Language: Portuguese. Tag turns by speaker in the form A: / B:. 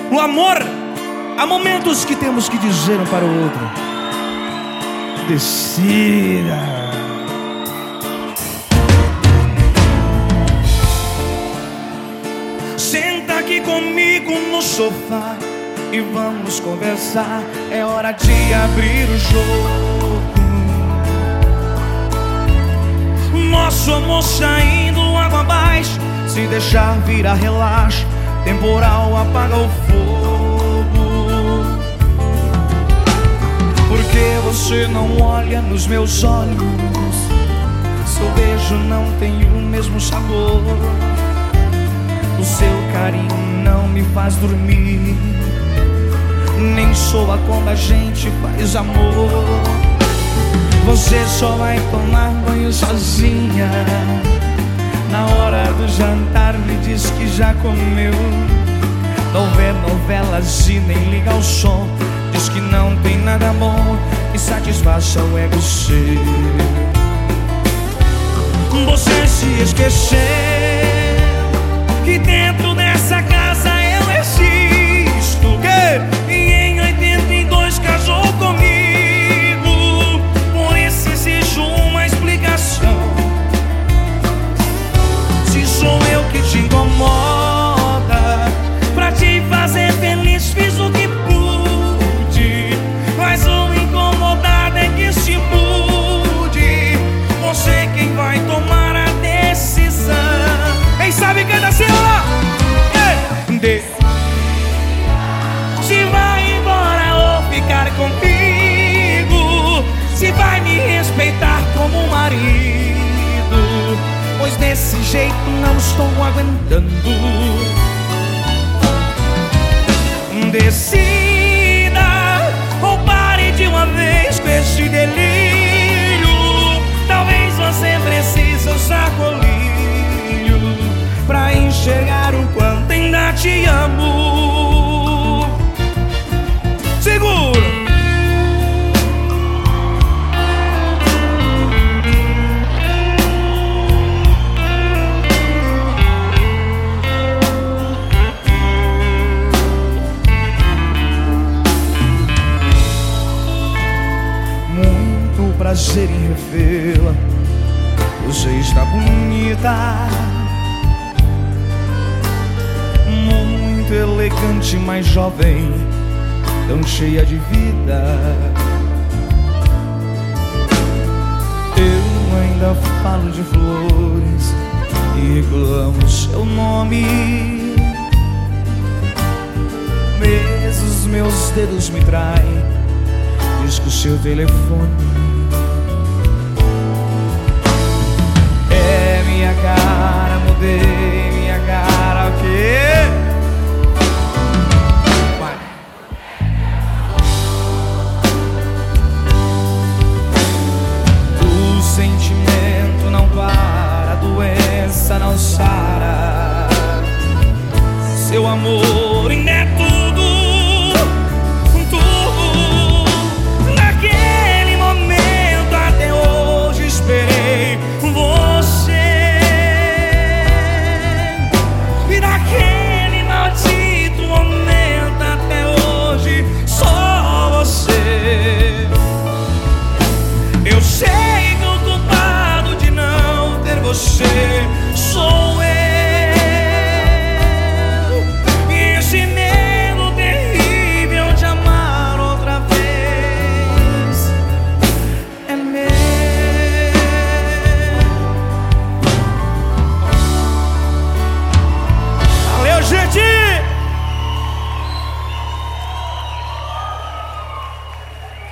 A: No amor, há momentos que temos que dizer um para o outro: decida. Senta aqui comigo no sofá e vamos conversar. É hora de abrir o jogo. Nosso amor saindo água abaixo. Se deixar virar relaxo, temporal apaga o fogo. Porque você não olha nos meus olhos, seu beijo não tem o mesmo sabor, o seu carinho não me faz dormir, nem soa quando a gente faz amor. Você só vai tomar banho sozinha, na hora do jantar me diz que já comeu. Não vê novelas e nem liga o som, diz que não tem nada bom que satisfaça o ego seu. Você se esqueceu que dentro dessa casa eu existo, e em 82 casou comigo. Por isso existe uma explicação. Se sou eu que te incomoda, pra te fazer feliz fiz o que pude, mas o incomodado é que se mude. Você quem vai tomar a decisão. Quem sabe canta assim, ó. Se vai embora ou ficar comigo, se vai me respeitar como marido, pois desse jeito não estou aguentando. Decida ou pare de uma vez com este delírio. Talvez você precise usar colírio pra enxergar o quanto ainda te amo. Segura! Prazer em revê-la, você está bonita, muito elegante, mais jovem, tão cheia de vida. Eu ainda falo de flores e reclamo seu nome, mas os meus dedos me traem, diz que o seu telefone minha cara, mudei minha cara, o quê? Vai. O sentimento não para, a doença não sara, seu amor